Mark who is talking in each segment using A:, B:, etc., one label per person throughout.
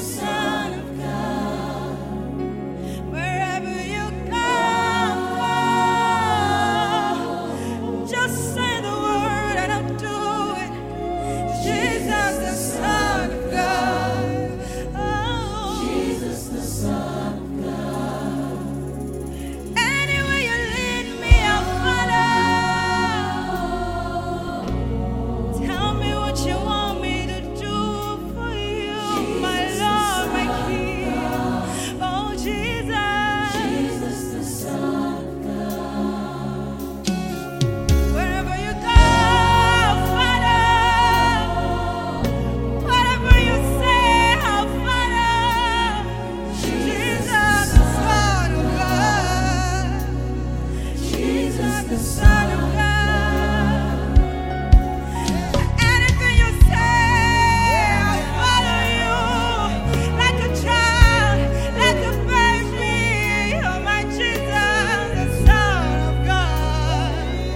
A: Son of God. Wherever you go, just say the word and I'll do it. Jesus, the Son of God. Oh, Jesus, the Son of God. Anywhere you lead me, I'll follow. Tell me what you want me to do for you, my Lord, my King. Oh, Jesus, Jesus, the Son of God. Wherever you go, Father, whatever you say, I'll follow. Jesus, the Son of God. Jesus, the Son of God. Anything you say, I'll follow you. Like a child, like a baby. Oh, my Jesus, the Son of God.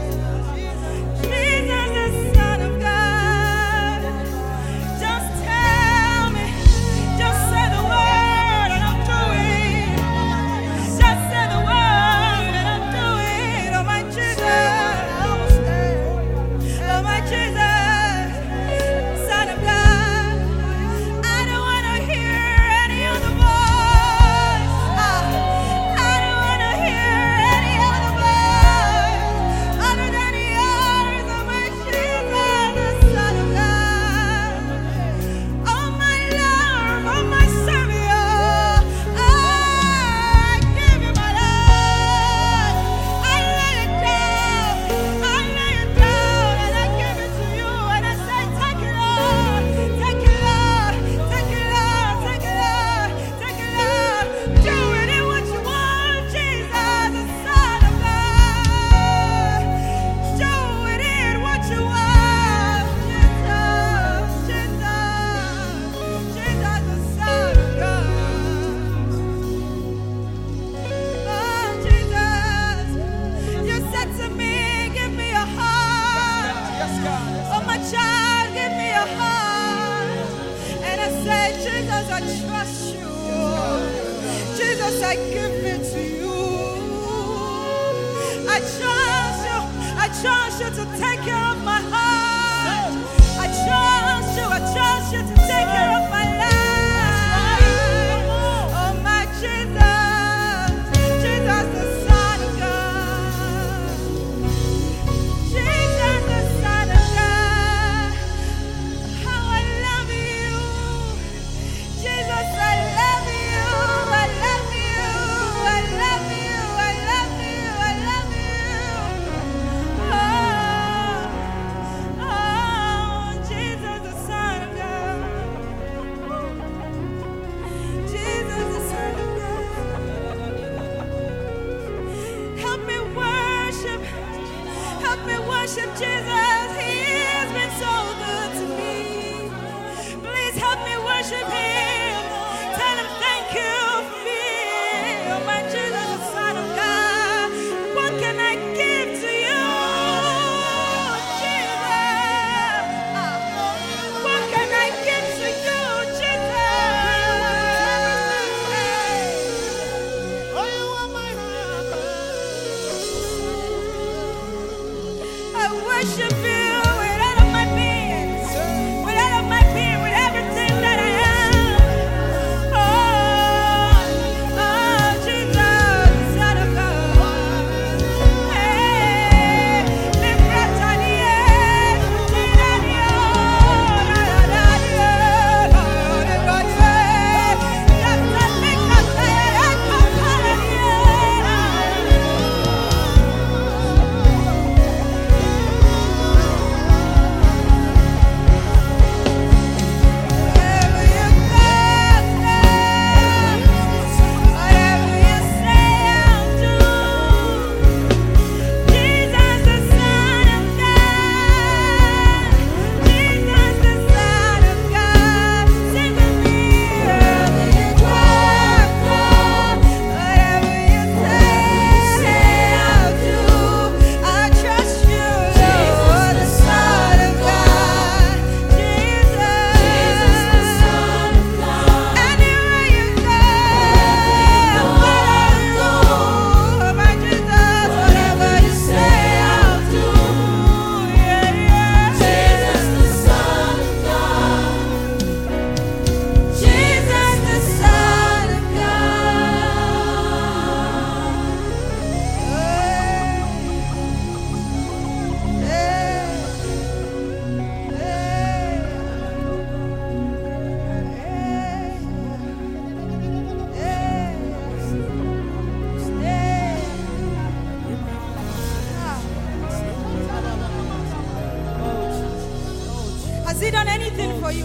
A: Jesus, the Son of God. Just tell me, just say the word and I'll do it. Just say the word and I'll do it. Oh, my Jesus. Oh, my Jesus, Son of God. I don't want to hear any other voice. I don't want to hear any other voice other than yours. Oh, my Jesus, the Son of God. Oh, my Lord, oh, my Savior. I give you my life. I lay it down. I lay it down and I give it to you. And I say, take it, Lord. Take it, Lord. Take it, Lord. Take it, Lord. Take it, Lord. Do it in what you want, Jesus, the Son of God. Do it in what you want, Jesus. Jesus, Jesus, the Son of God. Oh, Jesus, you said to me, give me a heart. Oh, my child, give me a heart. And I said, Jesus, I trust you. Jesus, I give it to you. I trust you. I trust you to take care of my heart. I trust you. I trust you to take care of my life. Oh, my Jesus. Jesus, the Son of God. Jesus, the Son of God. How I love you. Jesus, I love you. I love you. I love you. I love you. I love you. Oh, Jesus, the Son of God. Jesus, the Son of God. Help me worship. Help me worship Jesus. He has been so good to me. Please help me worship him. Tell him thank you for me. Oh, my Jesus, the Son of God. What can I give to you, Jesus? What can I give to you, Jesus? Oh, you are my I worship you with all of my being, with all of my being, with everything that I am.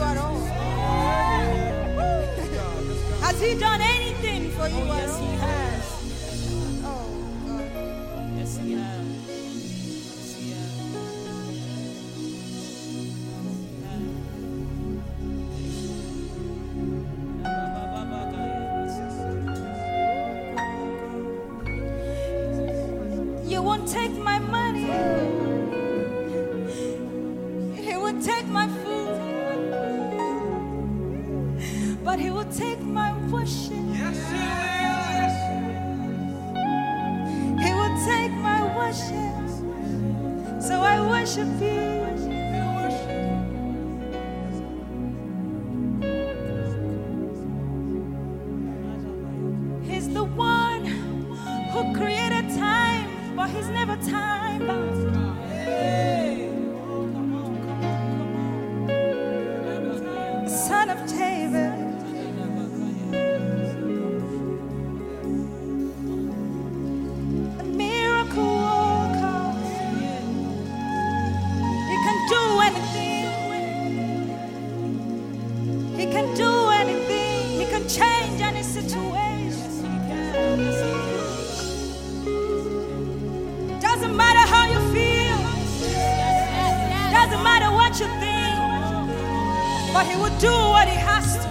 A: you at all? Has he done anything for you at all?
B: Yes, he has.
A: Oh, God.
B: Yes, he has. Yes, he has.
A: You won't take my money. He will take my food. But he will take my worship.
C: Yes, he will.
A: He will take my worship. So I worship you. He's the one who created time, but he's never time bound. Son of David. A miracle worker. He can do anything. He can do anything. He can change any situation. Doesn't matter how you feel. Doesn't matter what you think. But he will do what he has to.